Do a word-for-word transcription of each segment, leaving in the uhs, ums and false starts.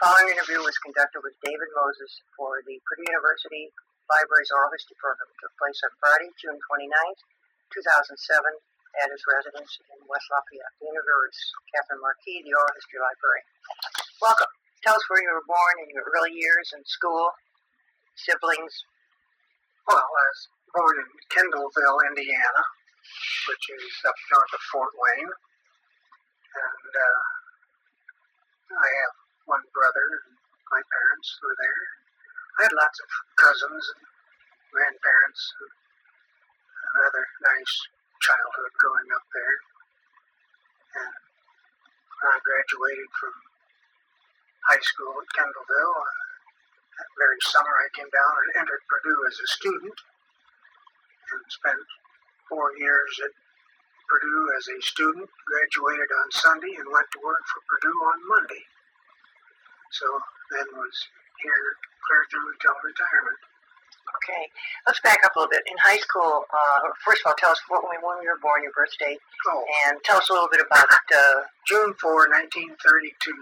following interview was conducted with David Moses for the Purdue University Library's Oral History Program. It took place on Friday, June twenty-ninth, two thousand seven, at his residence in West Lafayette. The interviewer is Catherine Marquis, the Oral History Librarian. Welcome. Tell us where you were born in your early years in school, siblings. Well, I was born in Kendallville, Indiana, which is up north of Fort Wayne. And uh, I have one brother, and my parents were there. I had lots of cousins and grandparents, and a rather nice childhood growing up there. And when I graduated from high school at Kendallville, uh, that very summer I came down and entered Purdue as a student and spent four years at Purdue as a student, graduated on Sunday, and went to work for Purdue on Monday. So then was here clear through until retirement. Okay, let's back up a little bit. In high school, uh, first of all, tell us what, when you were born, your birth date, oh. and tell us a little bit about uh, June fourth, nineteen thirty-two.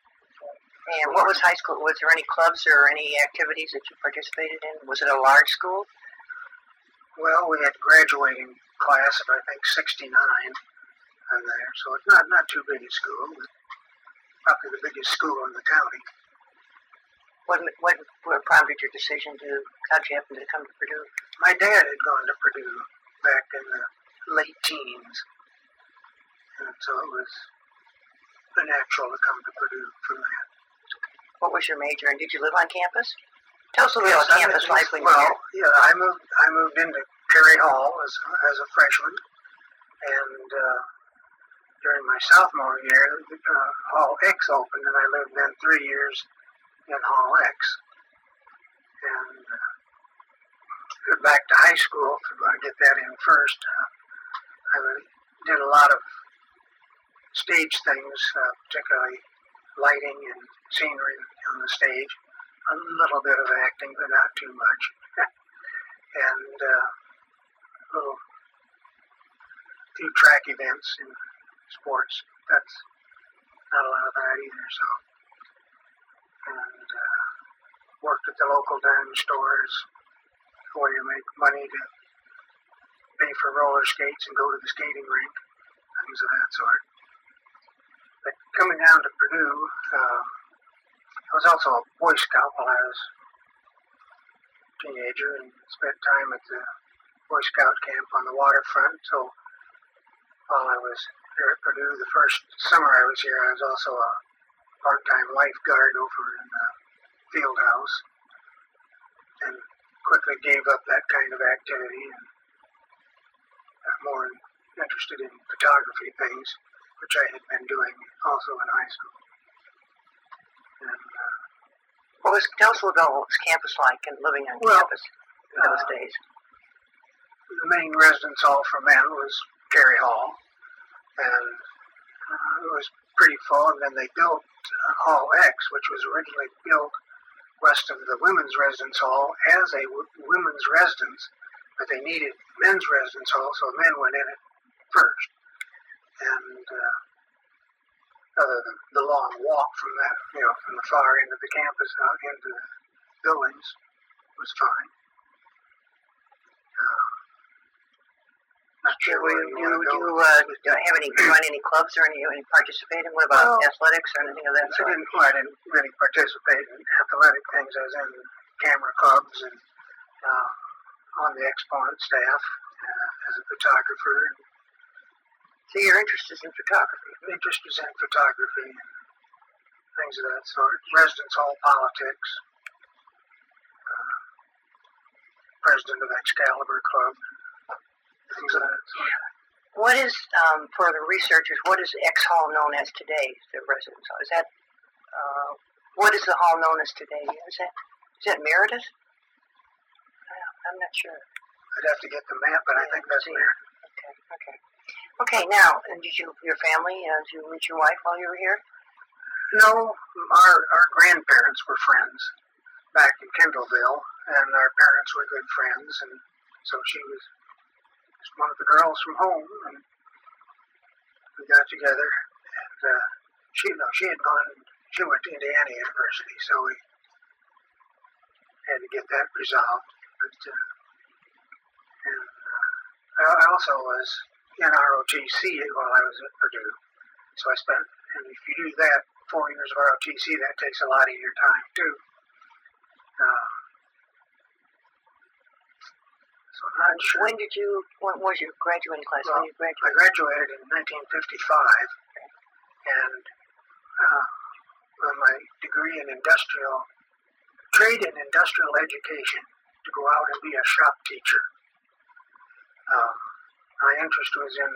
And what was high school? Was there any clubs or any activities that you participated in? Was it a large school? Well, we had a graduating class of, I think, sixty-nine in there, so it's not, not too big a school, but probably the biggest school in the county. What, what, what prompted your decision to, how'd you happen to come to Purdue? My dad had gone to Purdue back in the late teens, and so it was natural to come to Purdue from that. What was your major, and did you live on campus? Tell us a little Yes, about campus I, life when you well, were here. yeah, I moved. I moved into Perry Hall as as a freshman, and uh, during my sophomore year, uh, Hall X opened, and I lived then three years in Hall X. And uh, back to high school, if I get that in first, uh, I did a lot of stage things, uh, particularly lighting and scenery on the stage. A little bit of acting, but not too much. and uh, little few track events in sports. That's not a lot of that either. So, and uh, worked at the local dime stores where you make money to pay for roller skates and go to the skating rink, things of that sort. But coming down to Purdue, uh, I was also a Boy Scout while I was a teenager and spent time at the Boy Scout camp on the waterfront. So while I was here at Purdue, the first summer I was here, I was also a part-time lifeguard over in the field house, and quickly gave up that kind of activity and got more interested in photography things, which I had been doing also in high school. And, uh, what was, tell us a little about what was campus like and living on well, campus in those uh, days. The main residence hall for men was Perry Hall, and uh, it was pretty full, and then they built uh, Hall X, which was originally built west of the women's residence hall as a w- women's residence, but they needed men's residence hall, so men went in it first. And uh, other than the long walk from that, you know, from the far end of the campus out into the buildings was fine. Uh, not sure where you, you, want to do go. you uh, do you have any run any clubs or any, any participate in? What about well, athletics or anything of that I sort? didn't, well, I didn't really participate in athletic things. I was in camera clubs and uh, on the exponent staff uh, as a photographer. So your interest is in photography? Interest is in photography and things of that sort. Residence hall politics. Uh, president of Excalibur Club. Things of that sort. What is, um, for the researchers, what is X Hall known as today, the residence hall? Is that, uh, what is the hall known as today? Is that, is that Meredith? I'm not sure. I'd have to get the map, but yeah, I think that's Meredith. Okay, okay. Okay, now, and did you, your family, uh, did you meet your wife while you were here? No, our our grandparents were friends back in Kendallville, and our parents were good friends, and so she was one of the girls from home, and we got together, and uh, she, no, she had gone she went to Indiana University, so we had to get that resolved. But, uh, and uh, I also was in R O T C while I was at Purdue, so I spent, and if you do that, four years of R O T C, that takes a lot of your time too. Uh, so I'm not sure. When did you, what was your graduating class? Well, when you graduated? I graduated in nineteen fifty-five, and uh, with my degree in industrial, trade and industrial education, to go out and be a shop teacher. Um, my interest was in,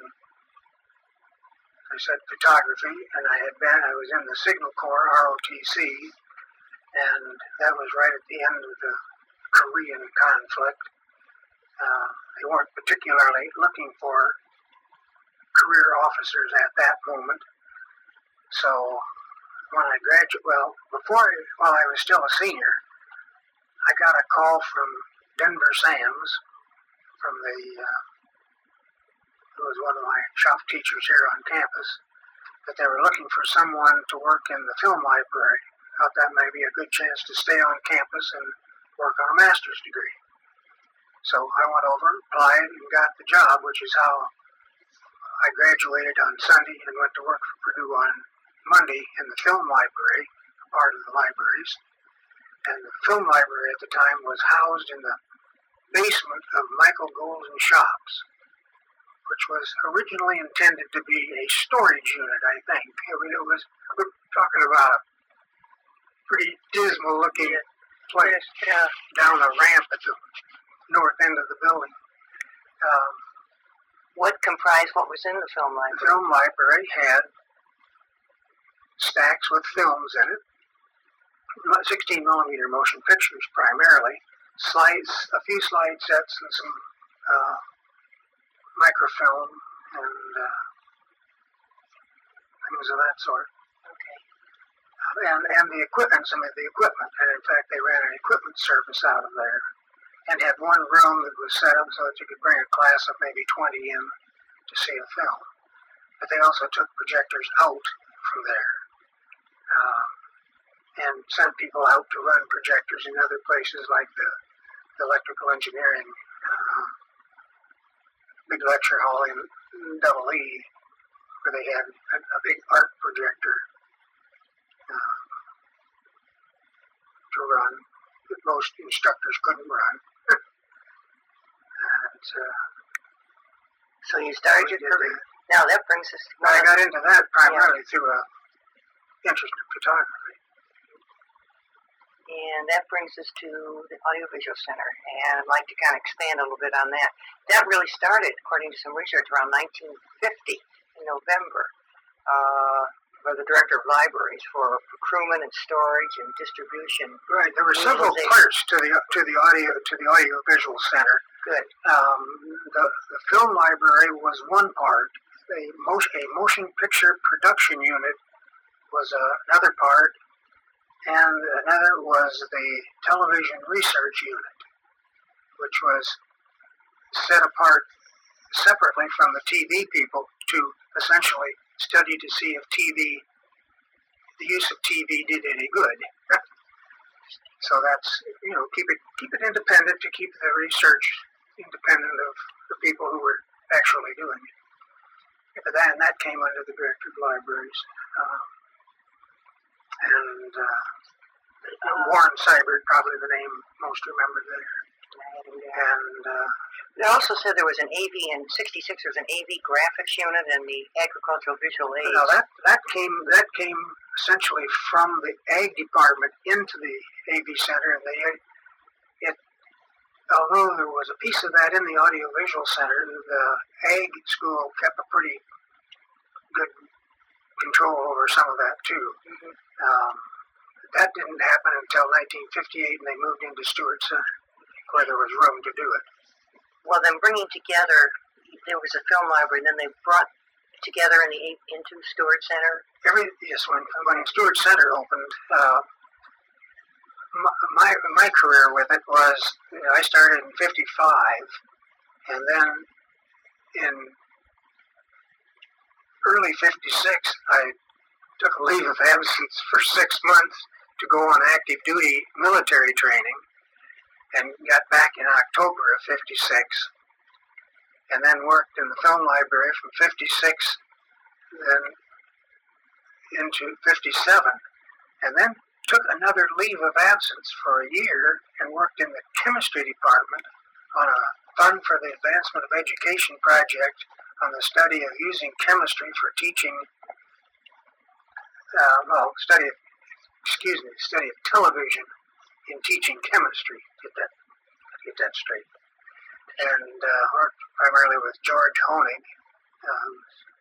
I said, photography, and I had been, I was in the Signal Corps, R O T C, and that was right at the end of the Korean conflict. Uh, they weren't particularly looking for career officers at that moment. So when I graduated, well, before, while I was still a senior, I got a call from Denver Sam's, from the, uh, who was one of my shop teachers here on campus, that they were looking for someone to work in the film library. Thought that may be a good chance to stay on campus and work on a master's degree. So I went over, applied, and got the job, which is how I graduated on Sunday and went to work for Purdue on Monday in the film library, part of the libraries. And the film library at the time was housed in the basement of Michael Golden Shops, which was originally intended to be a storage unit, I think. I mean, it was, we're talking about a pretty dismal looking place Yeah. down a ramp at the north end of the building. Um, What comprised what was in the film the library? film library had stacks with films in it, sixteen millimeter motion pictures primarily, slides, a few slide sets, and some uh, microfilm and uh, things of that sort. Okay. And and the equipment, some of the equipment, and in fact they ran an equipment service out of there, and had one room that was set up so that you could bring a class of maybe twenty in to see a film. But they also took projectors out from there, uh, and sent people out to run projectors in other places like the, the electrical engineering uh, big lecture hall in Double E, where they had a, a big art projector uh, to run that most instructors couldn't run. and, uh, So you started your career. Now that brings us to... I got into that primarily yeah. through a interest in photography. And that brings us to the Audiovisual Center, and I'd like to kind of expand a little bit on that. That really started, according to some research, around nineteen fifty in November, uh, for the Director of Libraries for procurement and storage and distribution. Right, there were several parts to the to the audio to the Audiovisual Center. Good. Um, the, the film library was one part. A motion, a motion picture production unit was uh, another part. And another was the television research unit, which was set apart separately from the T V people to essentially study to see if T V, the use of T V did any good. So that's, you know, keep it keep it independent to keep the research independent of the people who were actually doing it. But that, and that came under the Director of Libraries. Um, And uh, Warren Seibert, probably the name most remembered there. And uh, they also said there was an A V in sixty-six. There was an A V graphics unit and the agricultural visual aids. No, that that came that came essentially from the ag department into the A V center, and they it. Although there was a piece of that in the audiovisual center, the ag school kept a pretty good control over some of that too. Mm-hmm. Um, that didn't happen until nineteen fifty-eight, and they moved into Stewart Center, where there was room to do it. Well, then bringing together, there was a film library, and then they brought together in the into Stewart Center. Every yes, when when Stewart Center opened, uh, my my career with it was, you know, I started in fifty-five, and then in early fifty-six, I took a leave of absence for six months to go on active duty military training, and got back in October of fifty-six, and then worked in the film library from fifty-six then into fifty-seven, and then took another leave of absence for a year and worked in the chemistry department on a Fund for the Advancement of Education project on the study of using chemistry for teaching, uh, well, study of, excuse me, study of television in teaching chemistry. Get that, get that straight. And uh, worked primarily with George Honig, um,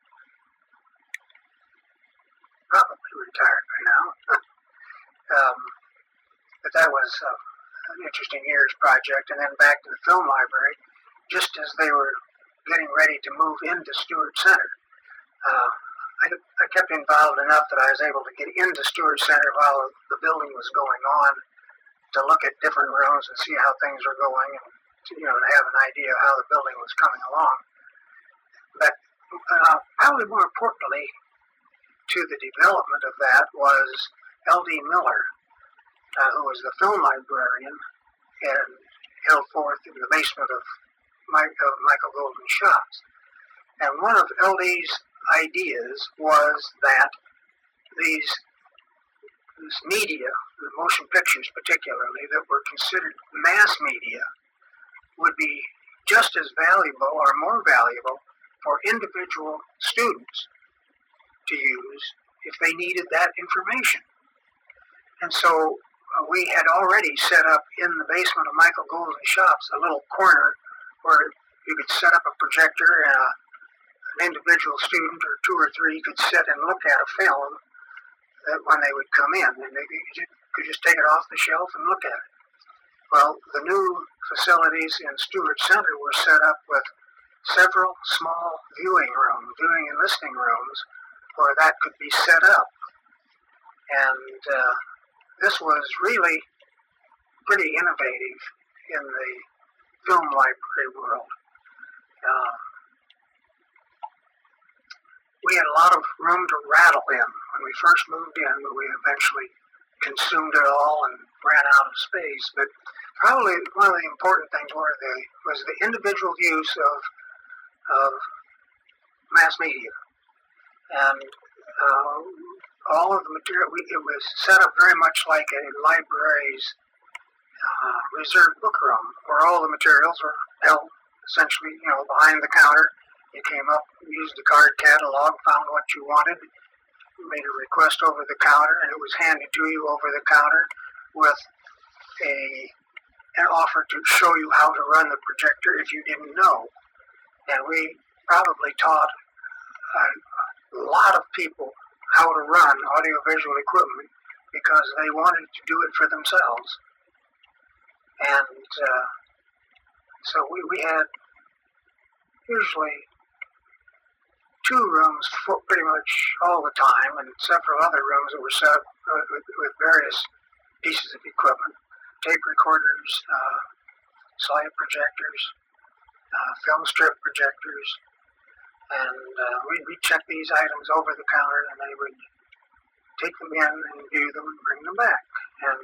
probably retired by now. um, but that was uh, an interesting year's project. And then back to the film library, just as they were getting ready to move into Stewart Center. Uh, I, I kept involved enough that I was able to get into Stewart Center while the building was going on to look at different rooms and see how things were going, and to, you know, to have an idea of how the building was coming along. But uh, probably more importantly to the development of that was L D Miller, uh, who was the film librarian and held forth in the basement of, Mike, of Michael Golden's shops. And one of L D's ideas was that these this media, the motion pictures particularly, that were considered mass media, would be just as valuable or more valuable for individual students to use if they needed that information. And so uh, we had already set up in the basement of Michael Golden's shops a little corner where you could set up a projector and a, an individual student or two or three could sit and look at a film that when they would come in, and they could just take it off the shelf and look at it. Well, the new facilities in Stewart Center were set up with several small viewing rooms, viewing and listening rooms, where that could be set up. And uh, this was really pretty innovative in the film library world. Uh, we had a lot of room to rattle in. When we first moved in, but we eventually consumed it all and ran out of space. But probably one of the important things were the, was the individual use of, of mass media. And uh, all of the material, we, it was set up very much like a library's uh, reserved book room, where all the materials were held essentially, you know, behind the counter. You came up, used the card catalog, found what you wanted, made a request over the counter, and it was handed to you over the counter with a an offer to show you how to run the projector if you didn't know. And we probably taught a lot of people how to run audiovisual equipment because they wanted to do it for themselves. And uh, so we, we had usually two rooms for pretty much all the time, and several other rooms that were set up with, with various pieces of equipment, tape recorders, uh, slide projectors, uh, film strip projectors, and uh, we'd, we'd check these items over the counter, and they would take them in and view them and bring them back. And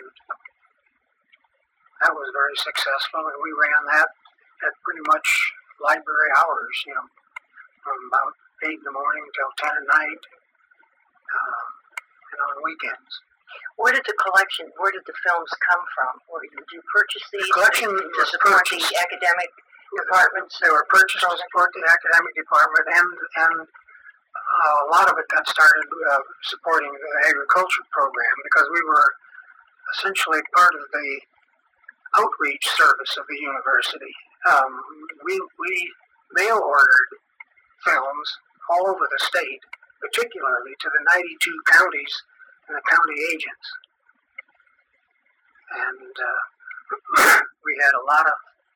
that was very successful, and we ran that at pretty much library hours, you know, from about eight in the morning until ten at night, uh, and on weekends. Where did the collection, where did the films come from? Or did you purchase these? The collection to was support purchased. the academic departments? They were purchased to support the academic department, and, and uh, a lot of it got started uh, supporting the agriculture program, because we were essentially part of the outreach service of the university. Um, we, we mail ordered films all over the state, particularly to the ninety-two counties and the county agents. And uh, we had a lot of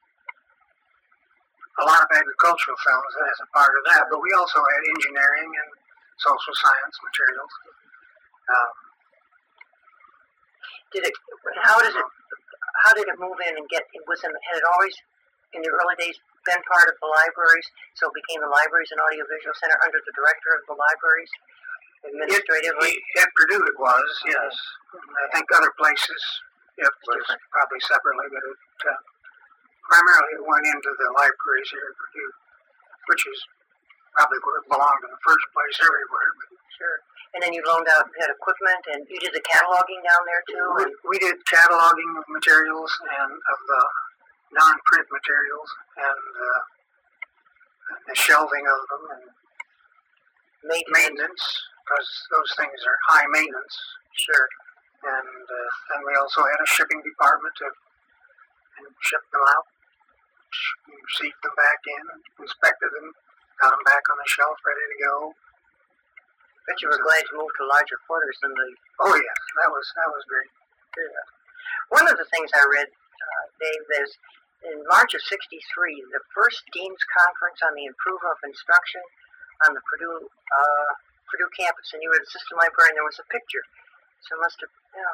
a lot of agricultural films as a part of that, but we also had engineering and social science materials. Um, did it? How does it? How did it move in and get? It was in, had it always in the early days been part of the libraries, so it became the Libraries and Audiovisual Center under the director of the libraries? administratively? It, at Purdue it was, yes. I think other places it was probably separately, but it, uh, primarily it went into the libraries here at Purdue, which is probably where it belonged in the first place everywhere. But sure. And then you loaned out, you had equipment, and you did the cataloging down there too? We, we did cataloging of materials and of the non-print materials and uh, the shelving of them and maintenance, maintenance because those things are high maintenance. Sure. And uh, then we also had a shipping department to and ship them out, received them back in, inspected them, got them back on the shelf, ready to go. Bet you were glad you moved to larger quarters than the... Oh, yes. That was that was great. Yeah. One of the things I read, uh, Dave, is in March of sixty-three, the first Dean's Conference on the Improvement of Instruction on the Purdue uh, Purdue campus, and you were the assistant librarian, and there was a picture. So it must have, yeah.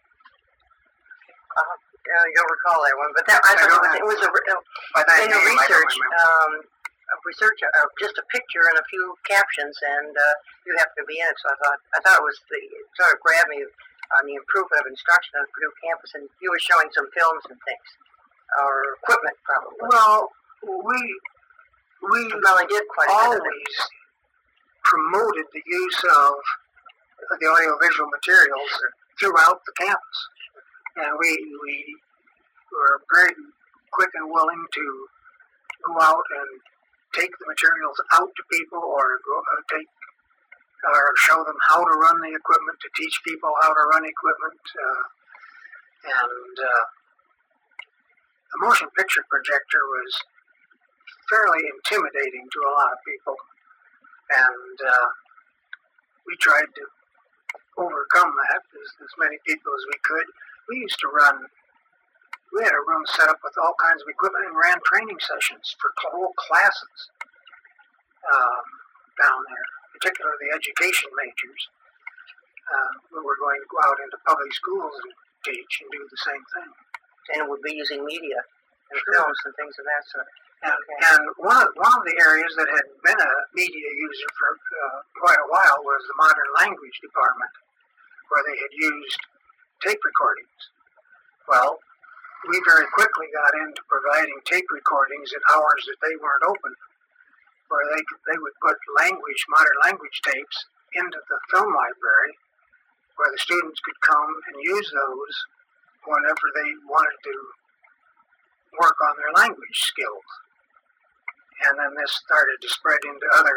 Uh, yeah, you don't recall that one, but that, I, I thought it was, it was a, uh, in the research, um, research, uh, just a picture and a few captions, and uh, you happened to be in it. So I thought, I thought it was the it sort of grabbed me on the improvement of instruction on the Purdue campus, and you were showing some films and things, or equipment probably. Well, we we well, I did quite always promoted the use of the audiovisual materials throughout the campus, and we we were very quick and willing to go out and take the materials out to people, or go, uh, take or show them how to run the equipment, to teach people how to run equipment. Uh, and uh, the motion picture projector was fairly intimidating to a lot of people, and uh, we tried to overcome that as, as many people as we could. We used to run. We had a room set up with all kinds of equipment and ran training sessions for whole classes um, down there, particularly the education majors, uh, who were going to go out into public schools and teach and do the same thing. And it would be using media and sure. films and things of that sort. And, okay. and one, of, one of the areas that had been a media user for uh, quite a while was the modern language department, where they had used tape recordings. Well, we very quickly got into providing tape recordings at hours that they weren't open, where they could, they would put language, modern language tapes into the film library, where the students could come and use those whenever they wanted to work on their language skills. And then this started to spread into other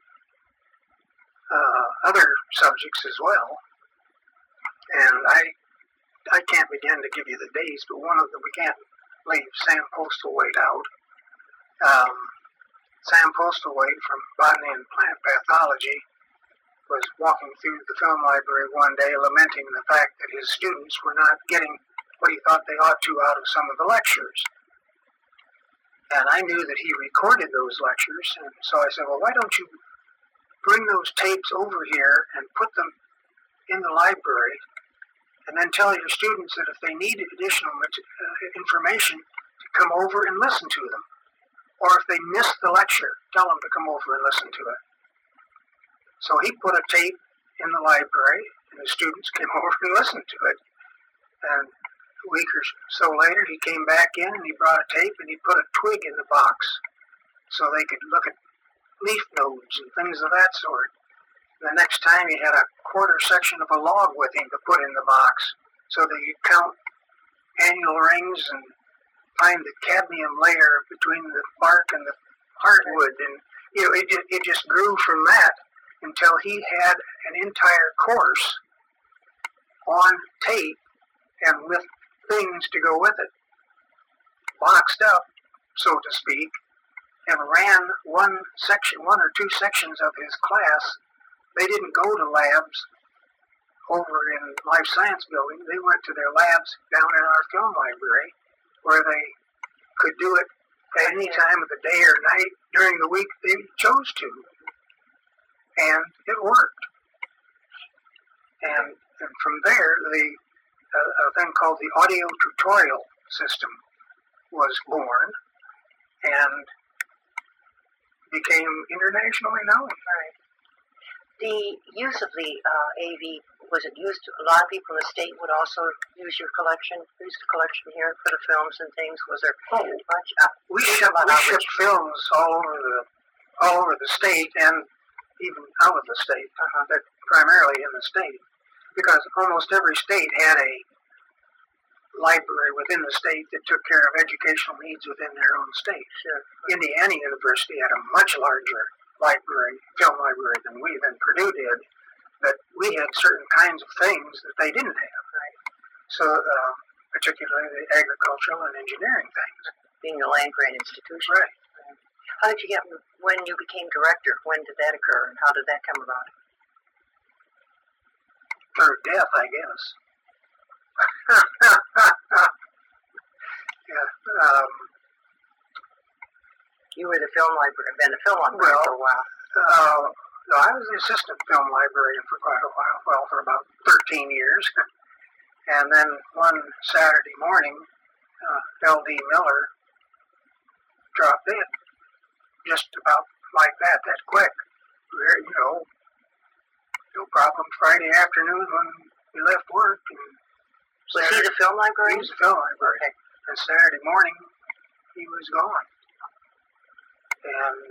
uh, other subjects as well. And I I can't begin to give you the days, but one of the, we can't leave Sam Postlethwaite out. Um, Sam Postlethwaite from Botany and Plant Pathology was walking through the film library one day lamenting the fact that his students were not getting what he thought they ought to out of some of the lectures. And I knew that he recorded those lectures, and so I said, well, why don't you bring those tapes over here and put them in the library, and then tell your students that if they need additional uh, information, to come over and listen to them. Or if they missed the lecture, tell them to come over and listen to it. So he put a tape in the library, and the students came over and listened to it. And a week or so later, he came back in, and he brought a tape, and he put a twig in the box so they could look at leaf nodes and things of that sort. The next time he had a quarter section of a log with him to put in the box so that you count annual rings and find the cadmium layer between the bark and the hardwood. And, you know, it, it just grew from that until he had an entire course on tape and with things to go with it, boxed up, so to speak, and ran one section, one or two sections of his class. They didn't go to labs over in Life Science Building. They went to their labs down in our film library, where they could do it at any time of the day or night during the week they chose to. And it worked. And, and from there, the uh, a thing called the audio tutorial system was born and became internationally known. Right. The use of the uh, A V, was it used, a lot of people in the state would also use your collection, use the collection here for the films and things? Was there Oh, much? Uh, we ship, we ship films all over the all over the state and even out of the state, uh, but primarily in the state, because almost every state had a library within the state that took care of educational needs within their own state. Sure. Indiana University had a much larger library, film library than we, than Purdue did, but we had certain kinds of things that they didn't have. Right. So, uh, particularly the agricultural and engineering things. Being a land-grant institution. Right. How did you get, when you became director, when did that occur, and how did that come about? Through death, I guess. yeah, um, you were the film librarian, been the film librarian well, for a while. Uh, no, I was the assistant film librarian for quite a while, well, for about thirteen years. And then one Saturday morning, uh, L D Miller dropped dead. Just about like that, that quick. Very, you know, no problem. Friday afternoon when we left work. And was Saturday, he the film librarian? He was the film librarian. Okay. And Saturday morning, he was gone. And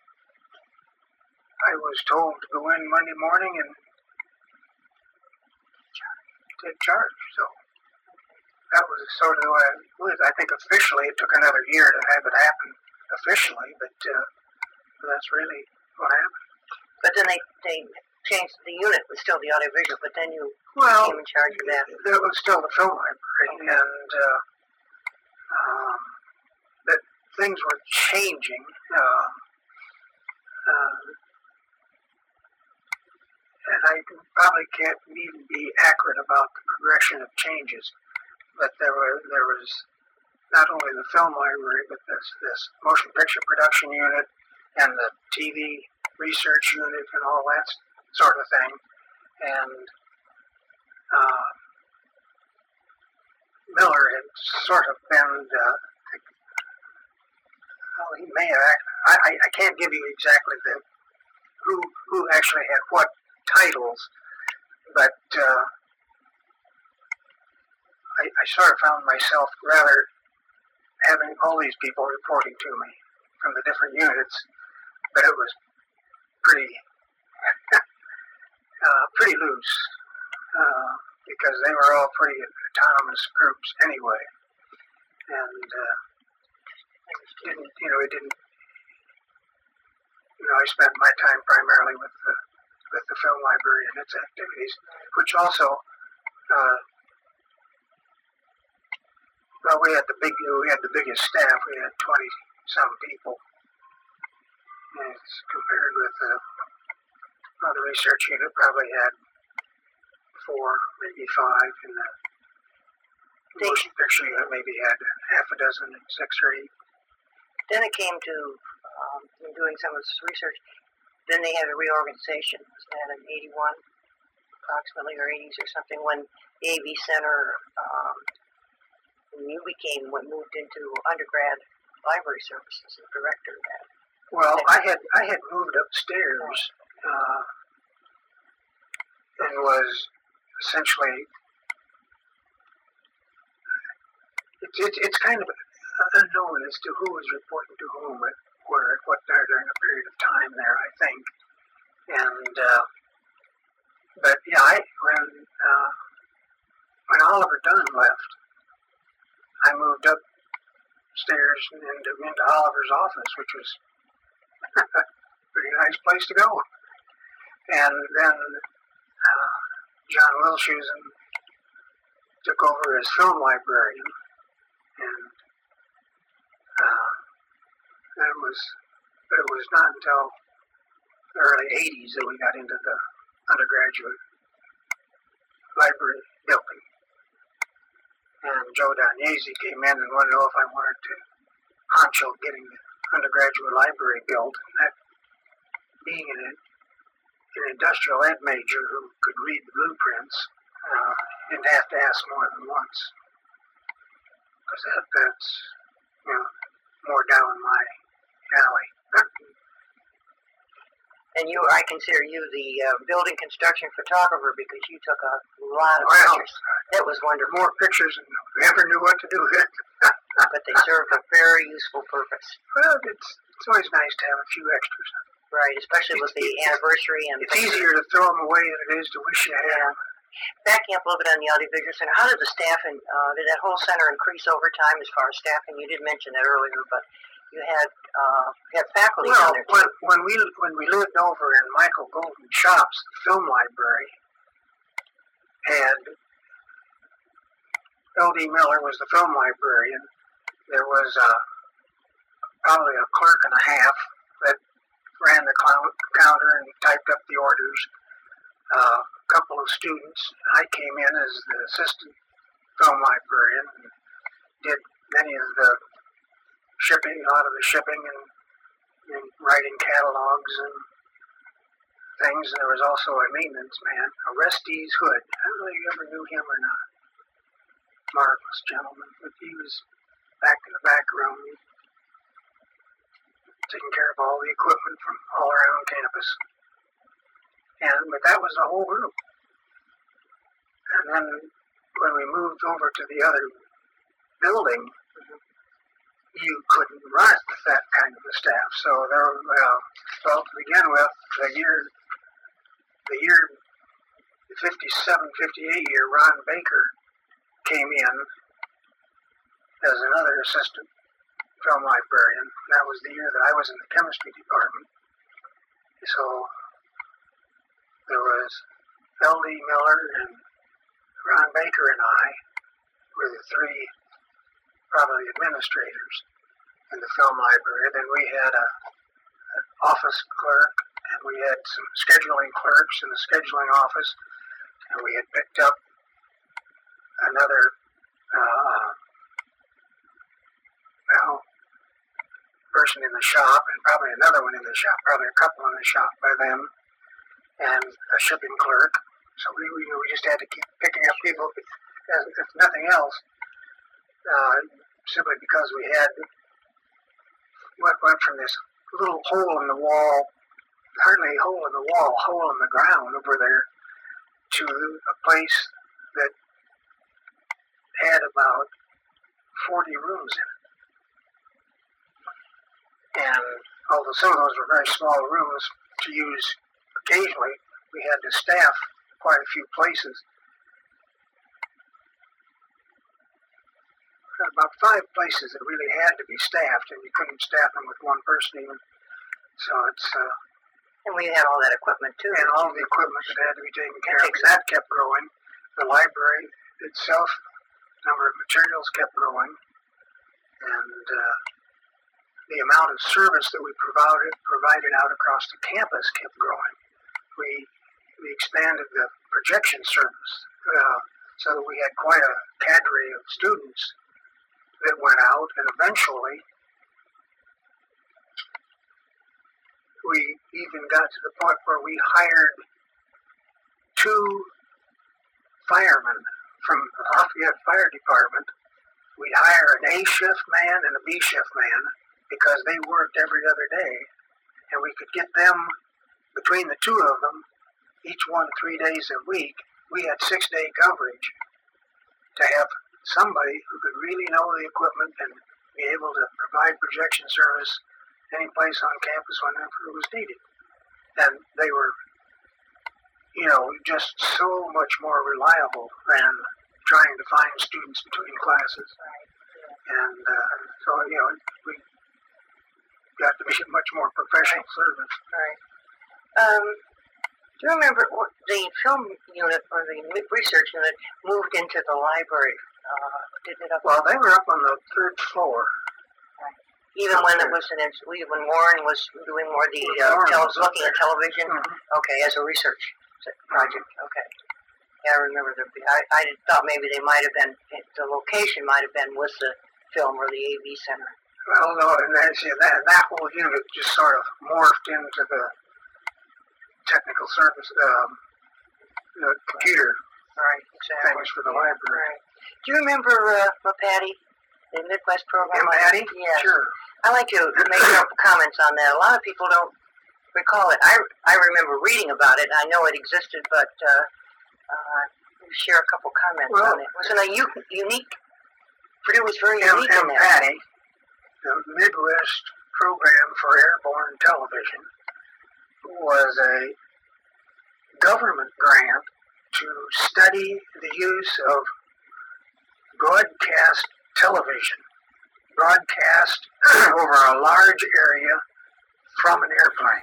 I was told to go in Monday morning and take charge. So that was sort of the way it was. I think officially it took another year to have it happen officially, but uh, that's really what happened. But then they, they changed, the unit was still the audiovisual, but then you well, became in charge of that. It was still the film library, okay. and uh, um, that things were changing. Uh, uh, and I probably can't even be accurate about the progression of changes, but there were there was not only the film library, but this this motion picture production unit and the T V research unit and all that sort of thing. And uh, Miller had sort of been, uh, well, he may have, I, I, I can't give you exactly the who who actually had what titles, but uh, I, I sort of found myself rather having all these people reporting to me from the different units, but it was pretty uh, pretty loose uh, because they were all pretty autonomous groups anyway, and uh, didn't you know it didn't you know I spent my time primarily with the with the film library and its activities, which also uh, well we had the big we had the biggest staff. We had twenty some people. As compared with the uh, other research unit, probably had four, maybe five, and the motion picture unit maybe had half a dozen, six or eight. Then it came to, um, in doing some of this research, then they had a reorganization. Was that in eighty-one, approximately, or eighties or something, when the A V Center, um, when you became, what moved into undergrad library services as director of that. Well, I had I had moved upstairs uh, and was essentially it's it, it's kind of unknown as to who was reporting to whom at where at what time during a period of time there, I think. And uh, but yeah, I when uh, when Oliver Dunn left, I moved upstairs and into, into Oliver's office, which was pretty nice place to go. And then uh, John Wilshusen took over as film librarian, and uh, that was, but it was not until the early eighties that we got into the undergraduate library building. And Joe Dagnese came in and wanted to know if I wanted to honcho getting the undergraduate library built, and that being an, an industrial ed major who could read the blueprints, uh, didn't have to ask more than once, because that, that's, you know, more down my alley. And you, I consider you the uh, building construction photographer because you took a lot of Well, pictures. That was wonderful. More pictures than we ever knew what to do with. But they served a very useful purpose. Well, it's it's always nice to have a few extras. Right, especially with the anniversary. And it's easier to throw them away than it is to wish you had. Yeah. Backing up a little bit on the Audiovisual Center, how did the staff and uh, did that whole center increase over time as far as staffing? You did mention that earlier, but you had uh, you had faculty well, down there too. when when we when we lived over in Michael Golden Shop's film library, and L D Miller was the film librarian. There was uh, probably a clerk and a half that ran the counter and typed up the orders. Uh, a couple of students. I came in as the assistant film librarian and did many of the shipping, a lot of the shipping and, and writing catalogs and things. And there was also a maintenance man, Orestes Hood. I don't know if you ever knew him or not. Marvelous gentleman, but he was back in the back room taking care of all the equipment from all around campus. And but that was the whole group. And then when we moved over to the other building, you couldn't run it with that kind of a staff. So there, well, well to begin with, the year, the year, the fifty-seven, fifty-eight year, Ron Baker came in as another assistant film librarian. That was the year that I was in the chemistry department. So there was L D Miller and Ron Baker and I were the three probably administrators in the film library. Then we had a, an office clerk, and we had some scheduling clerks in the scheduling office, and we had picked up another uh, well, person in the shop, and probably another one in the shop, probably a couple in the shop by then, and a shipping clerk. So we, we, we just had to keep picking up people, if, if nothing else, uh, simply because we had what went from this little hole in the wall, hardly a hole in the wall, hole in the ground over there, to a place that had about forty rooms in it. And although some of those were very small rooms to use occasionally, we had to staff quite a few places. We had about five places that really had to be staffed, and you couldn't staff them with one person even. So it's... Uh, and we had all that equipment too. And all the equipment that had to be taken care of. That kept growing. The library itself, number of materials kept growing. And uh, the amount of service that we provided provided out across the campus kept growing. We we expanded the projection service uh, so that we had quite a cadre of students that went out, and eventually we even got to the point where we hired two firemen from the Lafayette Fire Department. We'd hire an A shift man and a B shift man because they worked every other day, and we could get them, between the two of them, each one three days a week. We had six-day coverage to have somebody who could really know the equipment and be able to provide projection service any place on campus whenever it was needed. And they were, you know, just so much more reliable than trying to find students between classes. And uh, so, you know, we got to be a much more professional service. Right. Um, do you remember the film unit or the research unit moved into the library? Uh, did it up well, they were up on the third floor. Even when it was an, when Warren was doing more the uh, tele- looking at television, mm-hmm. Okay, as a research project. Okay, yeah, I remember the. I, I thought maybe they might have been the location might have been with the film or the A V center. Well, no, and that, see, that that whole unit just sort of morphed into the technical service, um, the computer. Right, exactly. Things for the library. Right. Do you remember uh, Patty? The Midwest program? Yeah, Patty? Yeah. Sure. I like to make comments on that. A lot of people don't recall it. I, I remember reading about it. I know it existed, but uh, uh, share a couple comments well, on it. It was a u- unique. Purdue was very M- unique in M- that. Patty, the Midwest Program for Airborne Television, was a government grant to study the use of broadcast television, broadcast over a large area from an airplane.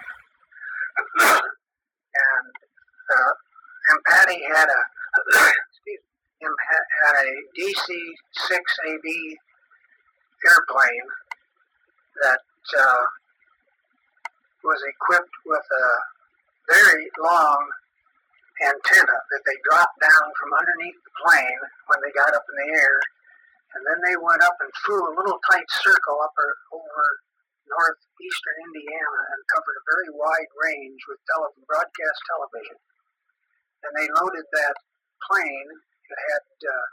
and uh, and Patty had a excuse me, had a D C six A B airplane that uh, was equipped with a very long antenna that they dropped down from underneath the plane when they got up in the air, and then they went up and flew a little tight circle up or, over northeastern Indiana and covered a very wide range with tele- broadcast television. And they loaded that plane. It had, uh,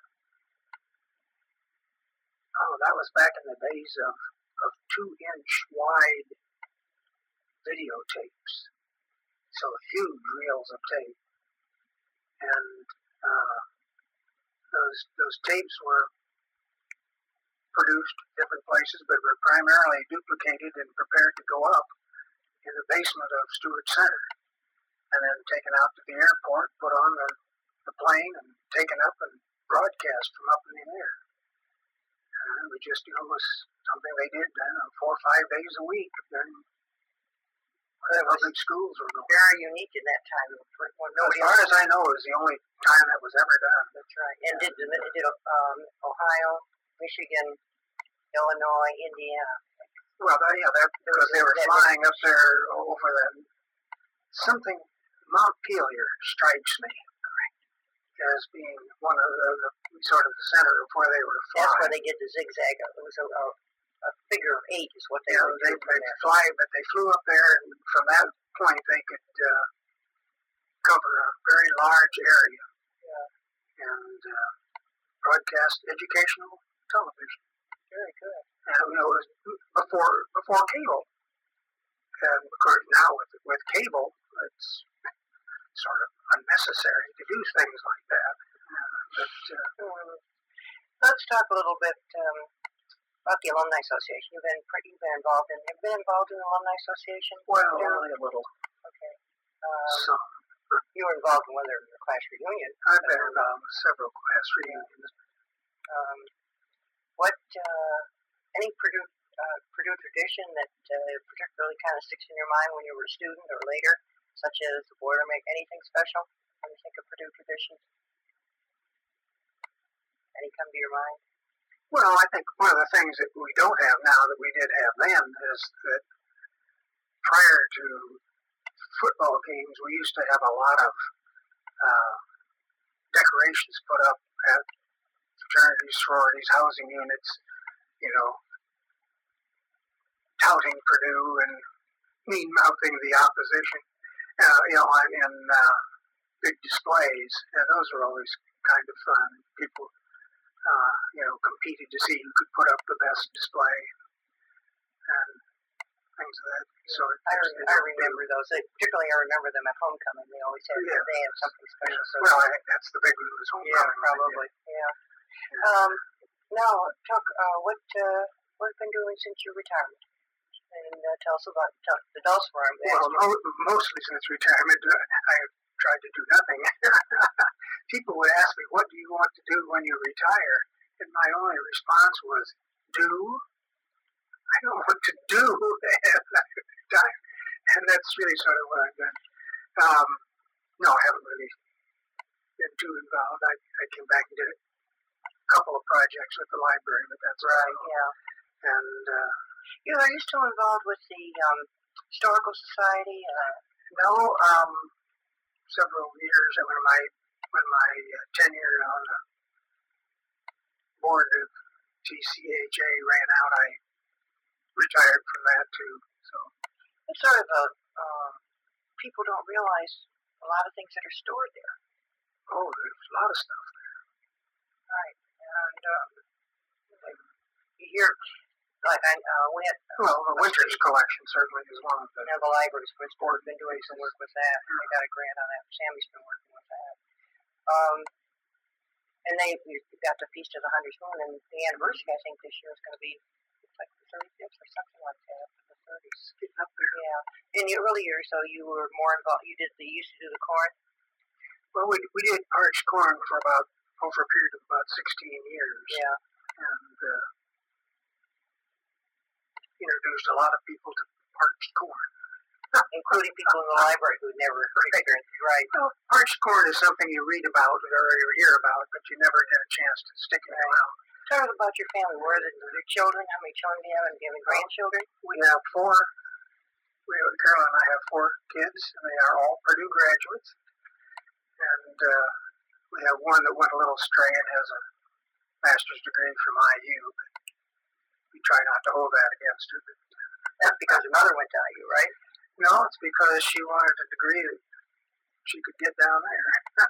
oh, that was back in the days of, of two-inch wide videotapes. So huge reels of tape. And uh, those those tapes were produced in different places, but were primarily duplicated and prepared to go up in the basement of Stewart Center, and then taken out to the airport, put on the, the plane, and taken up and broadcast from up in the air. And it was just, you know, was something they did uh, four or five days a week during public schools were going. Very unique in that time. When As far as I know, it was the only time that was ever done. That's right. And did, did um, Ohio, Michigan, Illinois, Indiana. Well, that, yeah, that, because they were flying up there over the something. Mount Pelier strikes me as being one of the, the sort of the center of where they were flying. That's where they did the zigzag. It was a, a, a figure of eight, is what they yeah, would they, do from they there. fly, but they flew up there, and from that point they could uh, cover a very large area yeah. and uh, broadcast educational television. Very good. And you know, it was before before cable. And of course, now with with cable, it's sort of unnecessary to do things like that. Uh, but uh, um, let's talk a little bit um, about the Alumni Association. You've been pretty, you've been involved in. Have you been involved in the Alumni Association? Well, yeah. only a little. Okay. Um, so you were involved in one of their class reunions. I've been involved in several class reunions. Um, what uh, any Purdue uh, Purdue tradition that uh, particularly kind of sticks in your mind when you were a student or later, such as the Boilermaker, anything special when you think of Purdue traditions? Any come to your mind? Well, I think one of the things that we don't have now that we did have then is that prior to football games, we used to have a lot of uh, decorations put up at fraternities, sororities, housing units, you know, touting Purdue and mean-mouthing the opposition, uh, you know, in uh, big displays. And those were always kind of fun. People, uh, you know, competed to see who could put up the best display and things of that sort. I, re- I remember those. I, particularly, I remember them at homecoming. They always had yeah. they had something special. So well, I think that's the big one was homecoming. Yeah, probably. Yeah. yeah. Um, now, talk. Uh, what uh, what have you been doing since your retirement? And uh, tell us about tell the Dulcimer. Well, mo- mostly since retirement, I tried to do nothing. People would ask me, "What do you want to do when you retire?" And my only response was, "Do." I don't know what to do after I retire, and that's really sort of what I've done. Um, no, I haven't really been too involved. I, I came back and did a couple of projects with the library, but that's right. all. Yeah. And uh, you know, are you still involved with the um, Historical Society? Uh, no, um, several years when my when my uh, tenure on the board of T C H A ran out, I retired from that too. So it's sort of a uh, people don't realize a lot of things that are stored there. Oh, there's a lot of stuff there. Right, and um, you hear like I, uh, we had, well, the Winters collection certainly is one of the. You know, the libraries, we've been doing some work with that. Mm-hmm. They got a grant on that. Sammy's been working with that. Um, and they got the Feast of the Hundredth Moon, and the anniversary, I think, this year is going to be like the thirty-fifth or something like that. The thirties. Getting up there. Yeah. In the early years, so you were more involved. You did the you used to do the corn. Well, we we did parched corn for about over a period of about sixteen years. Yeah. And uh, introduced a lot of people to parched corn. Including people in the library who never experienced it, right? Well, parched corn is something you read about or you hear about, but you never get a chance to stick it in your mouth. Tell us about your family. Where are the, your children? How many children do you have? And do you have any grandchildren? We have four. We, Carol and I have four kids, and they are all Purdue graduates. And uh, we have one that went a little astray and has a master's degree from I U. But we try not to hold that against her. But, uh, that's because your mother went to I U, right? No, it's because she wanted a degree that she could get down there.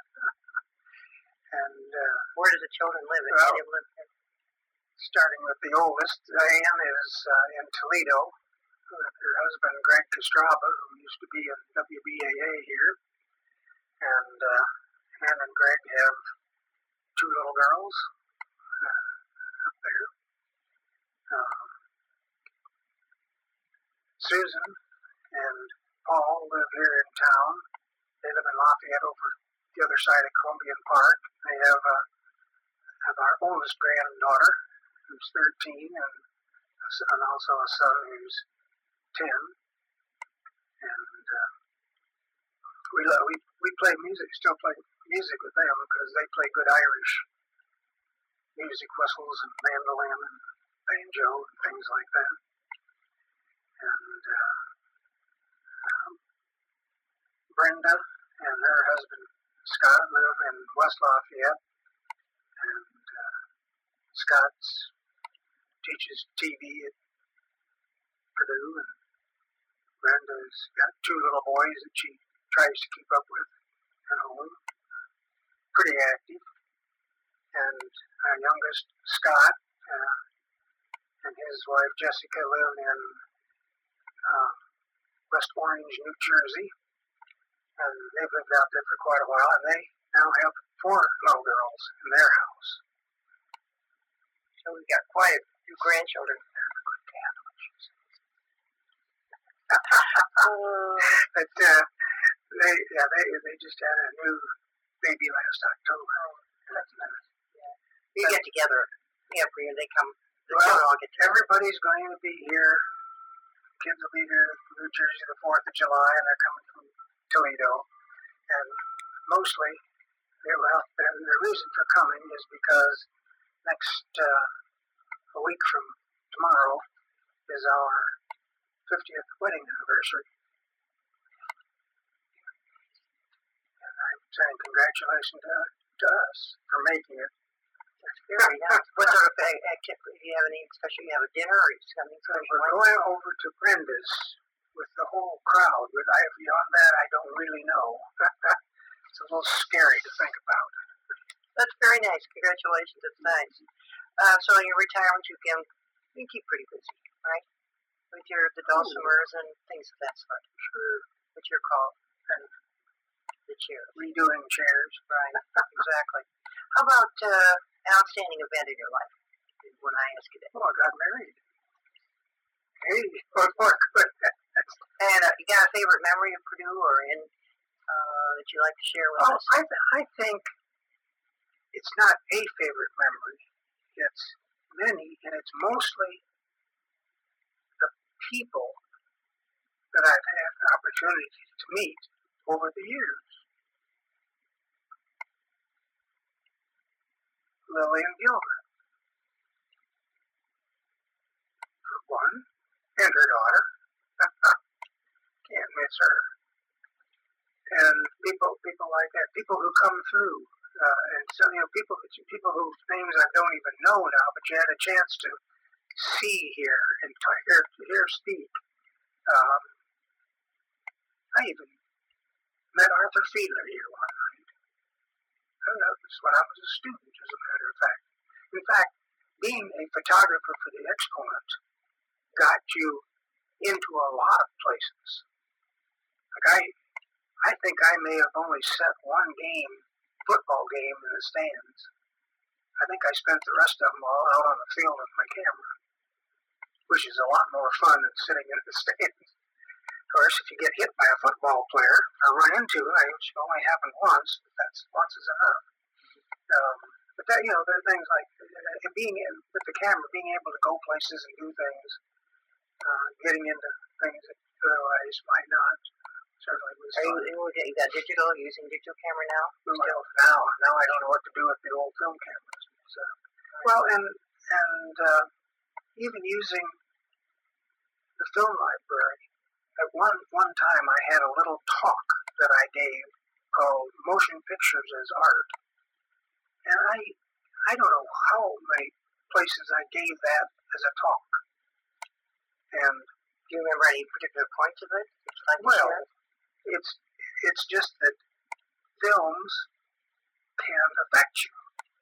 And uh, where do the children live? Well, they live in? Starting with the oldest, Diane is uh, in Toledo with her husband, Greg Castraba, who used to be in W B A A here. And uh, Ann and Greg have two little girls uh, up there. Um, Susan and Paul live here in town. They live in Lafayette over the other side of Columbian Park. They have, uh, have our oldest granddaughter, who's thirteen, and, and also a son who's ten. And uh, we, we we play music, still play music with them because they play good Irish music, whistles and mandolin and banjo and things like that. And uh, um, Brenda and her husband Scott live in West Lafayette, and uh, Scott's teaches T V at Purdue, and Brenda's got two little boys that she tries to keep up with at home. Pretty active. And our youngest, Scott, uh, and his wife Jessica live in uh, West Orange, New Jersey, and they've lived out there for quite a while, and they now have four little girls in their house. So we've got quite a few grandchildren. uh, but uh, they, yeah, they they just had a new baby last October. That's nice. Yeah. You get together every year. They come. The well, all get together. Everybody's going to be here. Kids will be here in New Jersey the fourth of July, and they're coming from Toledo. And mostly, well, the, the reason for coming is because next uh, a week from tomorrow is our fiftieth wedding anniversary. And I'm saying congratulations to, to us for making it. That's very nice. What sort of activity? Do you have any special? You have a dinner or something? So we're going over to Brenda's with the whole crowd. But I, beyond that, I don't really know. It's a little scary to think about. That's very nice. Congratulations. That's nice. Uh, so in your retirement, you can you keep pretty busy, right? With your the dulcimers and things of that sort. Sure. What you're called. And the chairs. Redoing chairs. Right. Exactly. How about uh, outstanding event in your life? When I ask you that. Oh, I got married. Hey, what more good? And uh, you got a favorite memory of Purdue or in uh, that you like to share with oh, us? I, th- I think it's not a favorite memory. It's many, and it's mostly the people that I've had the opportunity to meet over the years. Lillian Gilbert, for one, and her daughter. Can't miss her. And people, people like that, people who come through, uh, and so you know, people, people whose names I don't even know now, but you had a chance to see here and hear, hear speak. Um, I even met Arthur Fiedler here one night. That was when I was a student, as a matter of fact. In fact, being a photographer for the Exponent got you into a lot of places. Like I, I think I may have only set one game, football game, in the stands. I think I spent the rest of them all out on the field with my camera, which is a lot more fun than sitting in the stands. Of course, if you get hit by a football player or run into it, which only happened once, but that's once is enough. Um, but that, you know, there are things like uh, being in, with the camera, being able to go places and do things, uh, getting into things that otherwise might not. Certainly was Are fun. you, you got digital, using digital camera now? Well, now, now I don't know what to do with the old film cameras. So, well, and and uh, even using the film library. At one one time, I had a little talk that I gave called "Motion Pictures as Art," and I I don't know how many places I gave that as a talk. And do you remember any particular points of it? Like well, it's it's just that films can affect you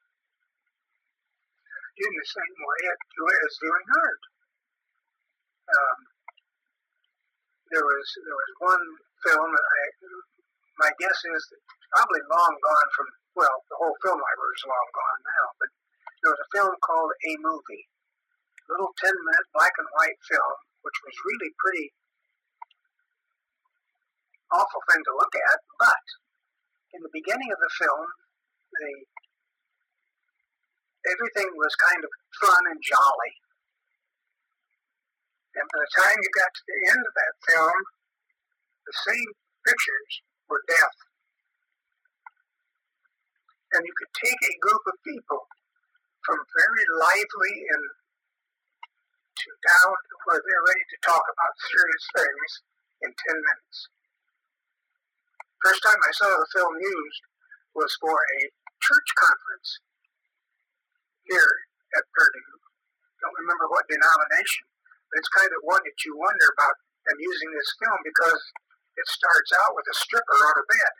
in the same way as doing art. Um, there was there was one film that I, my guess is that it's probably long gone from, well, the whole film library is long gone now, but there was a film called A Movie, a little ten minute black and white film, which was really pretty awful thing to look at, but in the beginning of the film, the everything was kind of fun and jolly. And by the time you got to the end of that film, the same pictures were death. And you could take a group of people from very lively and to down to where they're ready to talk about serious things in ten minutes. First time I saw the film used was for a church conference here at Purdue. Don't remember what denomination. But it's kind of one that you wonder about them using this film because it starts out with a stripper on a bed.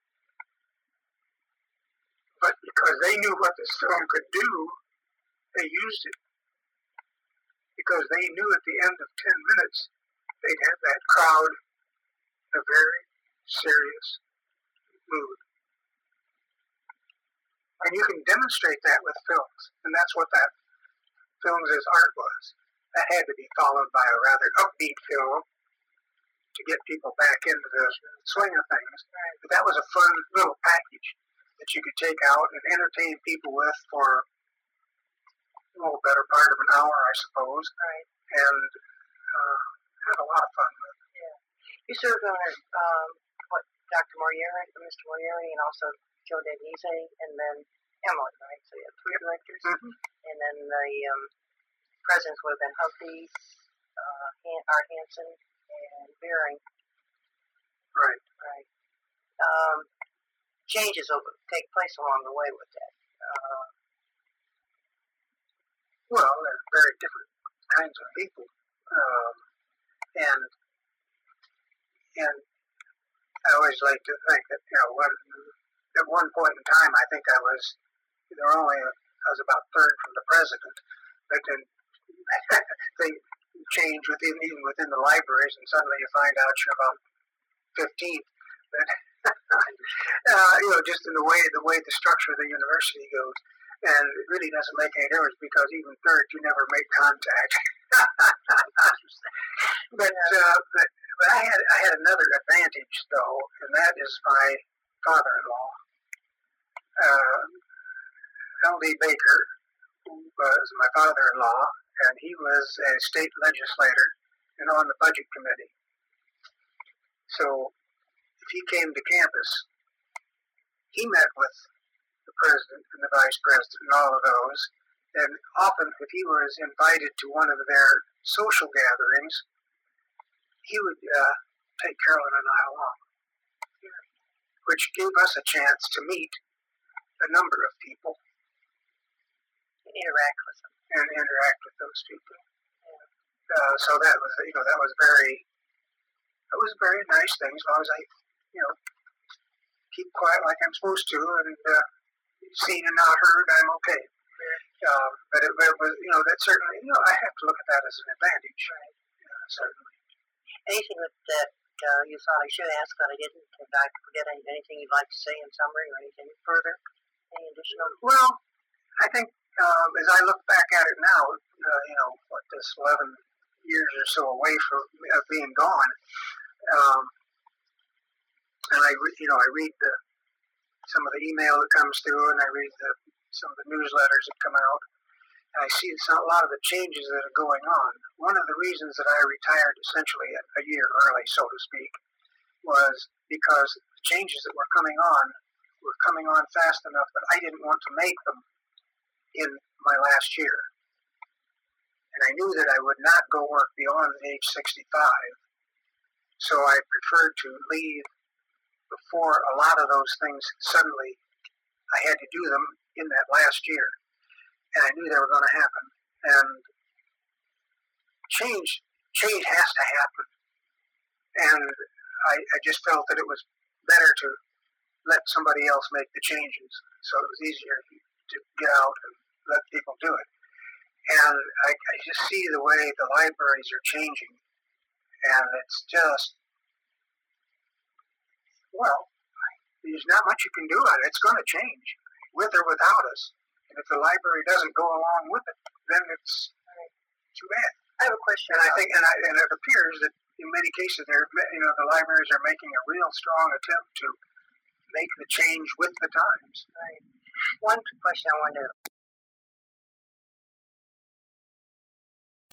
But because they knew what this film could do, they used it. Because they knew at the end of ten minutes, they'd have that crowd in a very serious mood. And you can demonstrate that with films. And that's what that films as art was. That had to be followed by a rather upbeat film to get people back into the swing of things. But that was a fun little package that you could take out and entertain people with for a little better part of an hour, I suppose. Right. And uh, had a lot of fun with it. Yeah. You served on um, what, Doctor Moriarty, Mister Moriarty, and also Joe Denise, and then Emily, right? So you have three directors. Mm-hmm. And then the um, presidents would have been Humphrey, uh, Han- Art Hansen, and Beering. Right. Right. Um, changes will take place along the way with that. Uh, well, they're very different kinds of people. Um, and and I always like to think that, you know, when, at one point in time, I think I was, there were only, a, I was about third from the president, but then they change within, even within the libraries, and suddenly you find out you're about fifteenth. But, uh, you know, just in the way, the way the structure of the university goes. And it really doesn't make any difference because even third, you never make contact. but, uh, but but I had I had another advantage though, and that is my father-in-law, uh, L D Baker, who was my father-in-law, and he was a state legislator and on the budget committee. So if he came to campus, he met with the president and the vice president and all of those. And often, if he was invited to one of their social gatherings, he would uh, take Carolyn and I along, which gave us a chance to meet a number of people, interact with them, and interact with those people. Uh, so that was, you know, that was very, that was a very nice thing. As long as I, you know, keep quiet like I'm supposed to, and uh, seen and not heard, I'm okay. Um, but, it, but it was, you know, that certainly, you know, I have to look at that as an advantage. Right. Yeah, certainly. Anything that, that uh, you thought I should ask that I didn't? Did I forget anything you'd like to say in summary or anything further? Any additional? Well, I think um, as I look back at it now, uh, you know, what, this eleven years or so away from uh, being gone, um, and I, you know, I read the, some of the email that comes through, and I read the, some of the newsletters that come out, and I see some, a lot of the changes that are going on. One of the reasons that I retired essentially a year early, so to speak, was because the changes that were coming on were coming on fast enough that I didn't want to make them in my last year. And I knew that I would not go work beyond age sixty-five, so I preferred to leave before a lot of those things suddenly I had to do them in that last year. And I knew they were going to happen. And change change has to happen. And I, I just felt that it was better to let somebody else make the changes, so it was easier to get out and let people do it. And I, I just see the way the libraries are changing, and it's just, well, there's not much you can do about it. It's going to change, with or without us. And if the library doesn't go along with it, then it's too bad. I have a question. And I think, and, I, and it appears that in many cases, they're, you know, the libraries are making a real strong attempt to make the change with the times. Right. One question I wanted to